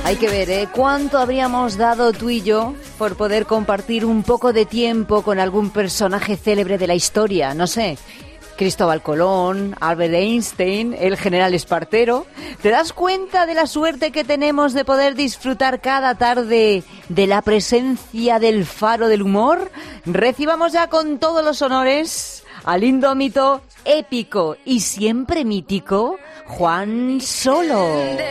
Hay que ver, cuánto habríamos dado tú y yo por poder compartir un poco de tiempo con algún personaje célebre de la historia, no sé, Cristóbal Colón, Albert Einstein, el general Espartero. ¿Te das cuenta de la suerte que tenemos de poder disfrutar cada tarde de la presencia del faro del humor? Recibamos ya con todos los honores al indómito, épico y siempre mítico Juan Solo.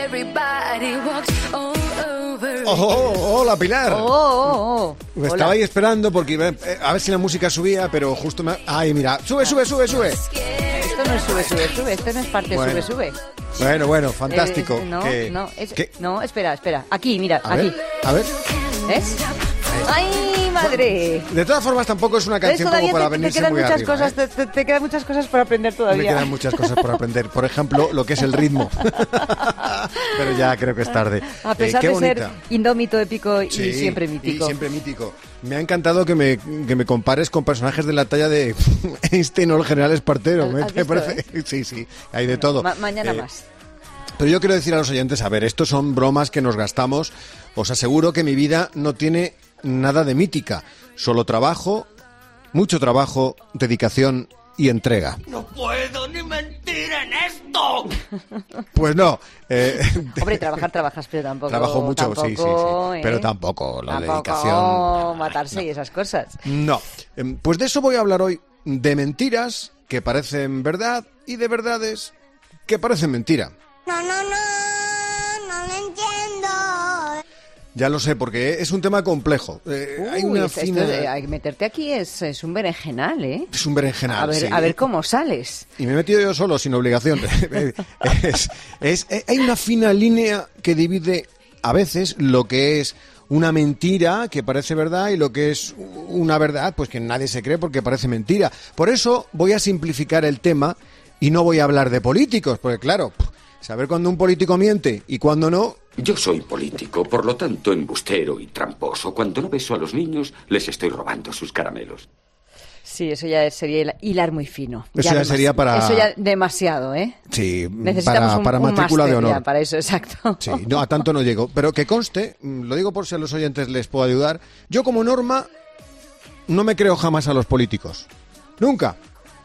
Hola, Pilar. Me estaba Hola. ahí esperando porque a ver si la música subía, pero justo me... Ay, mira, sube. Esto no es sube, esto no es parte Bueno. sube. Bueno, fantástico. No, espera, aquí, mira, A aquí. ver, a ver. ¿Ves? ¡Ay, madre! De todas formas, tampoco es una ¿Ves? canción Todavía como para te venirse quedan muy muchas arriba, cosas, te quedan muchas cosas por aprender todavía. Me quedan muchas cosas por aprender. Por ejemplo, lo que es el ritmo. Pero ya creo que es tarde. A pesar qué de bonita. ser indómito, épico y Sí, siempre mítico. Y siempre mítico. Me ha encantado que me compares con personajes de la talla de Einstein o el general Espartero. ¿Has Me visto, parece. Sí, hay de todo. Mañana más. Pero yo quiero decir a los oyentes, a ver, estos son bromas que nos gastamos. Os aseguro que mi vida no tiene nada de mítica. Solo trabajo, mucho trabajo, dedicación y entrega. ¡No puedo ni mentir en esto! Pues no. Hombre, trabajas, pero tampoco... Trabajo mucho, sí. Pero tampoco la dedicación. Matarse y esas cosas. No. Pues de eso voy a hablar hoy. De mentiras que parecen verdad y de verdades que parecen mentira. No lo entiendo. Ya lo sé, porque es un tema complejo. Hay una meterte aquí es un berenjenal, ¿eh? Es un berenjenal, sí. A ver cómo sales. Y me he metido yo solo, sin obligación. Hay una fina línea que divide a veces lo que es una mentira que parece verdad y lo que es una verdad, pues que nadie se cree porque parece mentira. Por eso voy a simplificar el tema y no voy a hablar de políticos, porque claro, saber cuándo un político miente y cuándo no... Yo soy político, por lo tanto embustero y tramposo. Cuando no beso a los niños, les estoy robando sus caramelos. Sí, eso ya sería hilar muy fino. Eso ya sería para... Eso ya demasiado, ¿eh? Sí, necesitamos para un matrícula máster de honor. ya para eso, exacto. Sí, no, a tanto no llego. Pero que conste, lo digo por si a los oyentes les puedo ayudar, yo como norma no me creo jamás a los políticos. Nunca.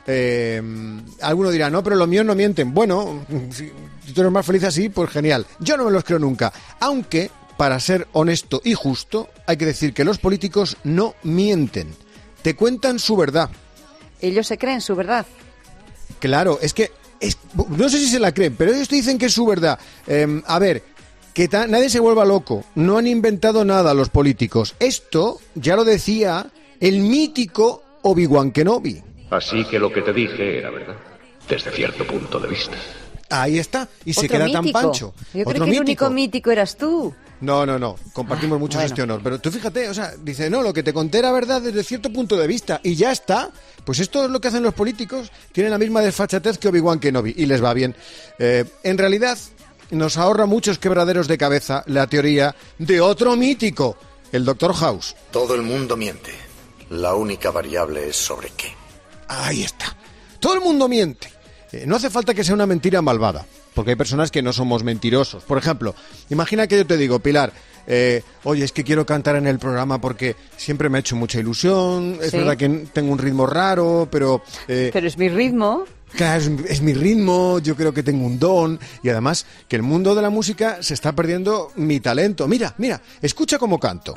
Alguno dirá, no, pero los míos no mienten. Bueno, si tú eres más feliz así, pues genial. Yo no me los creo nunca. Aunque, para ser honesto y justo, hay que decir que los políticos no mienten. Te cuentan su verdad. Ellos se creen su verdad. Claro, no sé si se la creen, pero ellos te dicen que es su verdad. A ver, que nadie se vuelva loco. No han inventado nada los políticos. Esto ya lo decía el mítico Obi-Wan Kenobi. Así que lo que te dije era verdad, desde cierto punto de vista. Ahí está, y se Otro queda mítico. tan pancho. Yo Otro creo que el único mítico eras tú. No, compartimos mucho bueno. este honor. Pero tú fíjate, o sea, dice, no, lo que te conté era verdad desde cierto punto de vista, y ya está. Pues esto es lo que hacen los políticos, tienen la misma desfachatez que Obi-Wan Kenobi, y les va bien. En realidad, nos ahorra muchos quebraderos de cabeza la teoría de otro mítico, el Dr. House. Todo el mundo miente. La única variable es sobre qué. Ahí está. Todo el mundo miente. No hace falta que sea una mentira malvada, porque hay personas que no somos mentirosos. Por ejemplo, imagina que yo te digo, Pilar, oye, es que quiero cantar en el programa porque siempre me ha hecho mucha ilusión, es verdad que tengo un ritmo raro, pero... Pero es mi ritmo. Claro, es mi ritmo, yo creo que tengo un don, y además que el mundo de la música se está perdiendo mi talento. Mira, escucha cómo canto.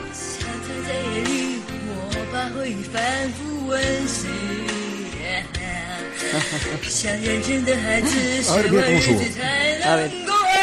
A ver, mira cómo subo. A ver.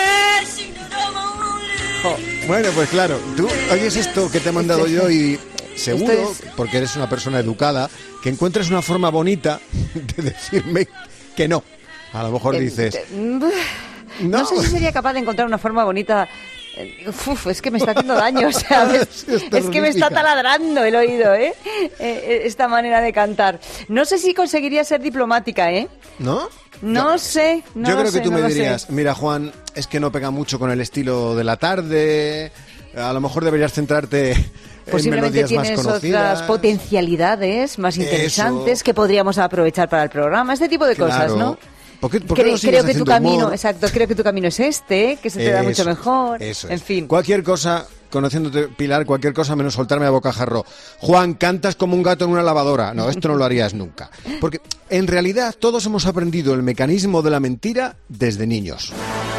Bueno, pues claro, tú oyes esto que te he mandado yo y seguro, Esto es... porque eres una persona educada, que encuentres una forma bonita de decirme que no. A lo mejor dices... No sé si sería capaz de encontrar una forma bonita. Es que me está haciendo daño, o sea, es que me está taladrando el oído, esta manera de cantar. No sé si conseguiría ser diplomática, ¿No? No sé, yo creo que tú me dirías, mira, Juan, es que no pega mucho con el estilo de la tarde, a lo mejor deberías centrarte en melodías más conocidas. Otras potencialidades más interesantes que podríamos aprovechar para el programa, este tipo de cosas, ¿no? ¿Por qué no sigues creo que tu haciendo camino, humor? exacto, creo que tu camino es este, que se te da mucho mejor. Eso en es. fin. Cualquier cosa, conociéndote, Pilar, cualquier cosa menos soltarme a bocajarro. Juan, cantas como un gato en una lavadora. No, esto no lo harías nunca. Porque en realidad todos hemos aprendido el mecanismo de la mentira desde niños.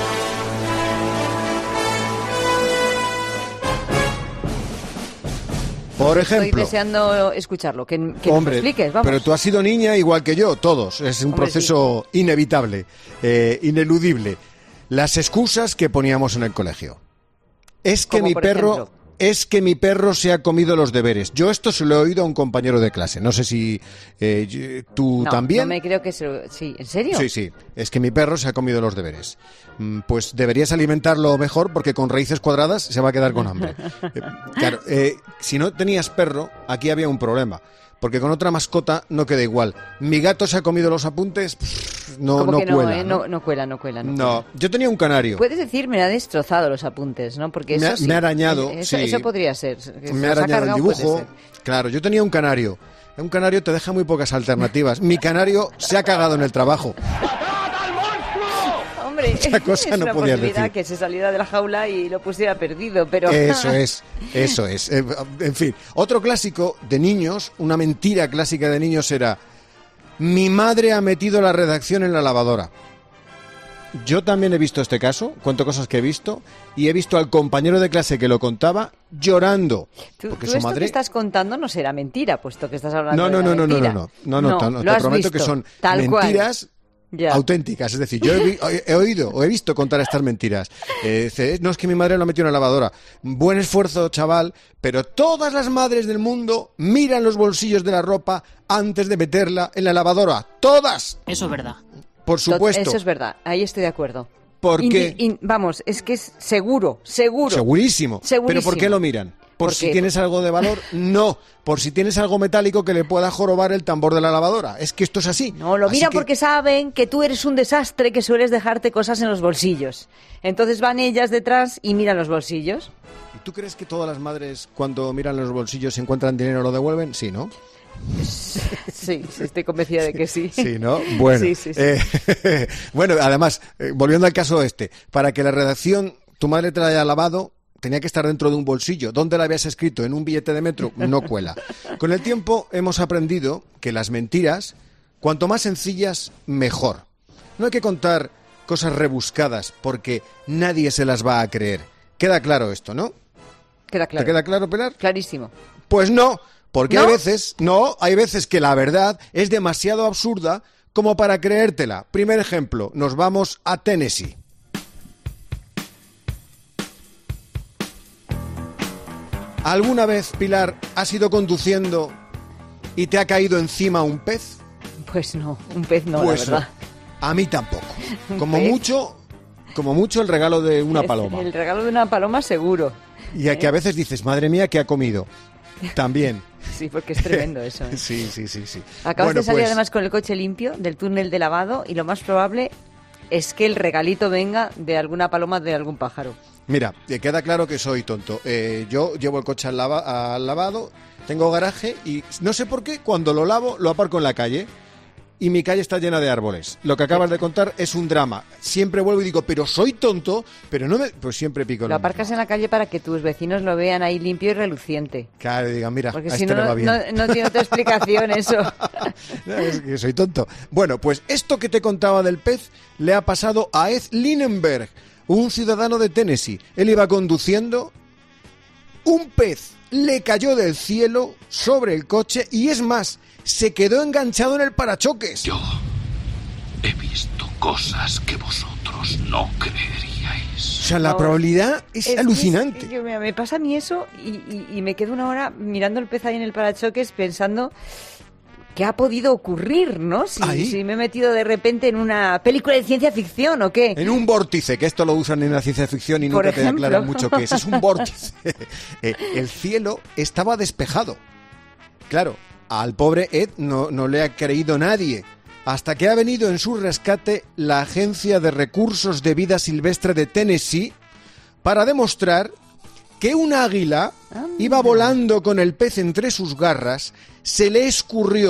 Por ejemplo, Estoy deseando escucharlo, que nos lo expliques, vamos. pero tú has sido niña igual que yo, todos. Es un proceso inevitable, ineludible. Las excusas que poníamos en el colegio. Es que mi perro se ha comido los deberes. Yo esto se lo he oído a un compañero de clase. No sé si tú también. No me creo que sí. ¿En serio? Sí. Es que mi perro se ha comido los deberes. Pues deberías alimentarlo mejor porque con raíces cuadradas se va a quedar con hambre. Claro, si no tenías perro, aquí había un problema. Porque con otra mascota no queda igual. Mi gato se ha comido los apuntes, no cuela. No cuela. No, yo tenía un canario. Puedes decir, me ha destrozado los apuntes, ¿no? Porque eso me ha arañado, eso podría ser. Me ha arañado el dibujo. Claro, yo tenía un canario. Un canario te deja muy pocas alternativas. Mi canario se ha cagado en el trabajo. Hombre, Esa cosa es no una podías posibilidad decir. que se saliera de la jaula y lo pusiera perdido, pero... Eso es. En fin, otro clásico de niños, una mentira clásica de niños era: mi madre ha metido la redacción en la lavadora. Yo también he visto este caso, cuento cosas que he visto, y he visto al compañero de clase que lo contaba llorando. Porque tú su esto madre... que estás contando no será mentira, puesto que estás hablando de la No, mentira. te prometo que son mentiras auténticas. Es decir, yo he oído o he visto contar estas mentiras. No es que mi madre lo metió en la lavadora. Buen esfuerzo, chaval, pero todas las madres del mundo miran los bolsillos de la ropa antes de meterla en la lavadora. ¡Todas! Eso es verdad. Por supuesto. Eso es verdad, ahí estoy de acuerdo. ¿Por qué? Vamos, es que es seguro. Segurísimo. ¿Pero por qué lo miran? ¿Por si tienes algo de valor? No. Por si tienes algo metálico que le pueda jorobar el tambor de la lavadora. Es que esto es así. No, lo miran porque saben que tú eres un desastre, que sueles dejarte cosas en los bolsillos. Entonces van ellas detrás y miran los bolsillos. ¿Y tú crees que todas las madres, cuando miran los bolsillos, si encuentran dinero, lo devuelven? Sí, ¿no? Sí, estoy convencida de que sí. Sí, ¿no? Bueno, sí. Bueno, además, volviendo al caso para que la redacción tu madre te la haya lavado, tenía que estar dentro de un bolsillo. ¿Dónde la habías escrito? ¿En un billete de metro? No cuela. Con el tiempo hemos aprendido que las mentiras, cuanto más sencillas, mejor. No hay que contar cosas rebuscadas porque nadie se las va a creer. Queda claro esto, ¿no? Queda claro. ¿Te queda claro, Pilar? Clarísimo. Pues no. Porque ¿No? hay veces que la verdad es demasiado absurda como para creértela. Primer ejemplo, nos vamos a Tennessee. ¿Alguna vez, Pilar, has ido conduciendo y te ha caído encima un pez? Pues no, un pez no, Pues la verdad. No. A mí tampoco. Como pez? mucho el regalo de una paloma. El regalo de una paloma seguro. Y a que a veces dices, madre mía, ¿qué ha comido? También. Sí, porque es tremendo eso. ¿eh? Sí. Acabas de salir además con el coche limpio del túnel de lavado y lo más probable es que el regalito venga de alguna paloma, de algún pájaro. Mira, queda claro que soy tonto. Yo llevo el coche al lavado, tengo garaje y no sé por qué cuando lo lavo lo aparco en la calle. Y mi calle está llena de árboles. Lo que acabas de contar es un drama. Siempre vuelvo y digo, pero soy tonto, pero no me... Pues siempre pico. Lo aparcas en la calle para que tus vecinos lo vean ahí limpio y reluciente. Claro, y digan, mira, porque a si este no, le va bien. no tiene otra explicación eso. Es que soy tonto. Bueno, pues esto que te contaba del pez le ha pasado a Ed Linenberg, un ciudadano de Tennessee. Él iba conduciendo, un pez le cayó del cielo sobre el coche y es más, se quedó enganchado en el parachoques. Yo he visto cosas que vosotros no creeríais. O sea, la probabilidad es alucinante. Que me pasa a mí eso y me quedo una hora mirando el pez ahí en el parachoques pensando qué ha podido ocurrir, ¿no? Si me he metido de repente en una película de ciencia ficción o qué. En un vórtice, que esto lo usan en la ciencia ficción y nunca te aclaran mucho qué es. Es un vórtice. El cielo estaba despejado. Claro, al pobre Ed no le ha creído nadie, hasta que ha venido en su rescate la Agencia de Recursos de Vida Silvestre de Tennessee para demostrar que un águila iba volando con el pez entre sus garras, se le escurrió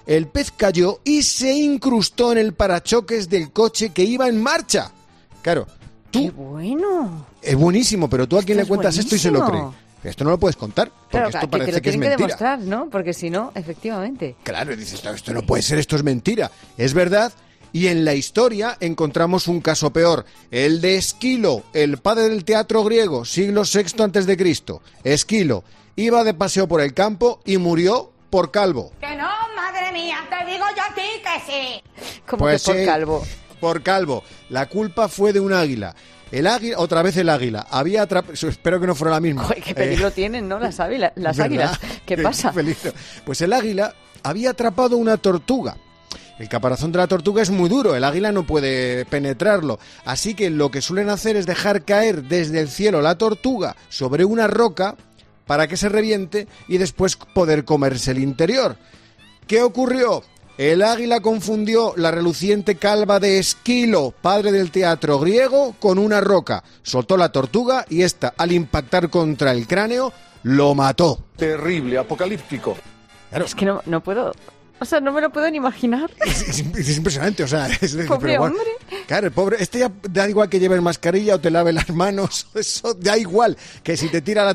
el pez cayó y se incrustó en el parachoques del coche que iba en marcha. Claro, tú... ¡Qué bueno! Es buenísimo, pero tú a quién le cuentas esto y se lo cree. buenísimo. Esto no lo puedes contar, porque Claro, esto que parece lo que es tienen que mentira. demostrar, ¿no? Porque si no, efectivamente. Claro, y dices, esto no puede ser, esto es mentira. Es verdad, y en la historia encontramos un caso peor, el de Esquilo, el padre del teatro griego, siglo VI a.C. Esquilo iba de paseo por el campo y murió por calvo. Que no, madre mía, te digo yo a ti que sí. Como Pues que por sí, calvo. Por calvo. La culpa fue de un águila. El águila, otra vez el águila, había atrapado... Espero que no fuera la misma. Joder, qué peligro tienen, ¿no? Las águilas. ¿Verdad? ¿Qué pasa? peligro. Pues el águila había atrapado una tortuga. El caparazón de la tortuga es muy duro, el águila no puede penetrarlo. Así que lo que suelen hacer es dejar caer desde el cielo la tortuga sobre una roca para que se reviente y después poder comerse el interior. ¿Qué ocurrió? El águila confundió la reluciente calva de Esquilo, padre del teatro griego, con una roca. Soltó la tortuga y esta, al impactar contra el cráneo, lo mató. Terrible, apocalíptico. Claro, Es que no puedo... O sea, no me lo puedo ni imaginar. es impresionante, o sea... Pobre pero bueno, hombre. Claro, el pobre... Este ya da igual que lleves mascarilla o te lave las manos, eso da igual. Que si te tira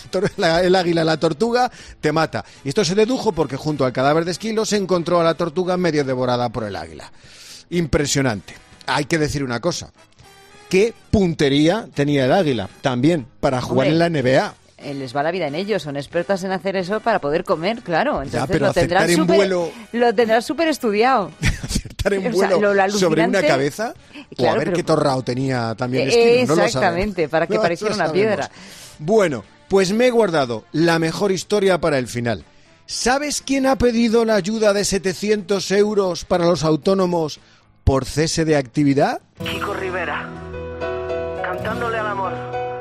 el águila la tortuga, te mata. Y esto se dedujo porque junto al cadáver de Esquilo se encontró a la tortuga medio devorada por el águila. Impresionante. Hay que decir una cosa. ¿Qué puntería tenía el águila? También, para jugar Hombre. en la NBA. Les va la vida en ellos, son expertas en hacer eso para poder comer, claro. Entonces pero acertar en vuelo- lo tendrás súper estudiado. Acertar en O sea, vuelo lo sobre una alucinante- cabeza o Claro, a ver pero- qué torrao tenía también Esquilo. No lo Exactamente, sabemos. para que No pareciera lo una sabemos. piedra. Bueno, pues me he guardado la mejor historia para el final. ¿Sabes quién ha pedido la ayuda de 700 euros para los autónomos por cese de actividad? Kiko Rivera, cantándole al amor.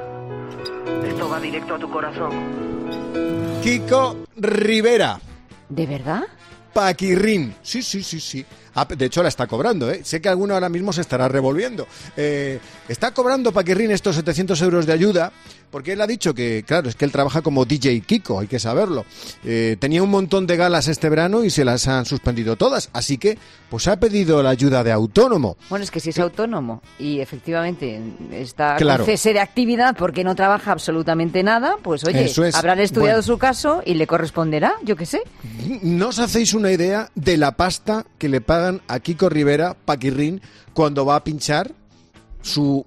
Esto va directo a tu corazón. Kiko Rivera. ¿De verdad? Paquirrín. Sí. De hecho, la está cobrando, ¿eh? Sé que alguno ahora mismo se estará revolviendo. Está cobrando Paquirrín estos 700 euros de ayuda porque él ha dicho que, claro, es que él trabaja como DJ Kiko, hay que saberlo. Tenía un montón de galas este verano y se las han suspendido todas. Así que, pues ha pedido la ayuda de autónomo. Bueno, es que si es autónomo y efectivamente está Claro. con cese de actividad porque no trabaja absolutamente nada, pues oye, Eso es. habrán estudiado Bueno. su caso y le corresponderá, yo qué sé. No os hacéis una idea de la pasta que le pagan a Kiko Rivera, Paquirrín, cuando va a pinchar su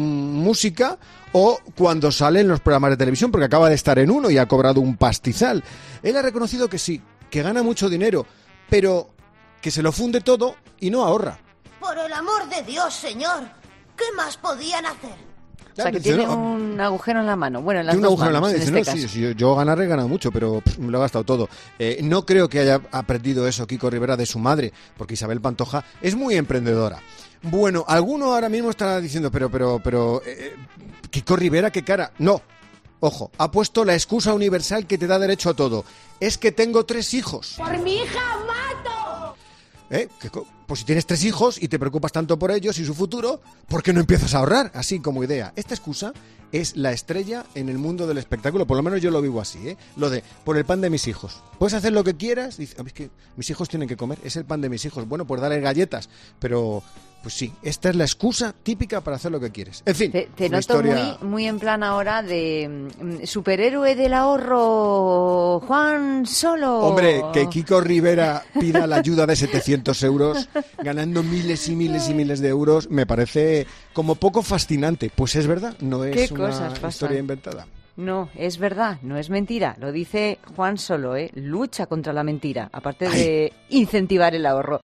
música o cuando sale en los programas de televisión, porque acaba de estar en uno y ha cobrado un pastizal. Él ha reconocido que sí, que gana mucho dinero, pero que se lo funde todo y no ahorra. Por el amor de Dios, señor, ¿qué más podían hacer? O sea, que Dice, tiene no, un agujero en la mano. Bueno, en las tiene un dos agujero en la manos, mano y en dice, este no, caso. sí, yo ganar he ganado mucho, pero me lo he gastado todo. No creo que haya aprendido eso Kiko Rivera de su madre, porque Isabel Pantoja es muy emprendedora. Bueno, alguno ahora mismo estará diciendo, pero, Kiko Rivera, ¿qué cara? No, ojo, ha puesto la excusa universal que te da derecho a todo. Es que tengo 3 hijos. ¡Por mi hija mato! Pues si tienes 3 hijos y te preocupas tanto por ellos y su futuro, ¿por qué no empiezas a ahorrar? Así como idea. Esta excusa es la estrella en el mundo del espectáculo, por lo menos yo lo vivo así, ¿eh? Lo de, por el pan de mis hijos. Puedes hacer lo que quieras, dice, es que mis hijos tienen que comer, es el pan de mis hijos. Bueno, pues darles galletas, pero pues sí, esta es la excusa típica para hacer lo que quieres. En fin, Te una noto historia... muy en plan ahora de superhéroe del ahorro, Juan Solo. Hombre, que Kiko Rivera pida la ayuda de 700 euros, ganando miles y miles y miles de euros, me parece como poco fascinante. Pues es verdad, no ¿Qué es una cosas pasan? historia inventada. No, es verdad, no es mentira. Lo dice Juan Solo, lucha contra la mentira, aparte de incentivar el ahorro.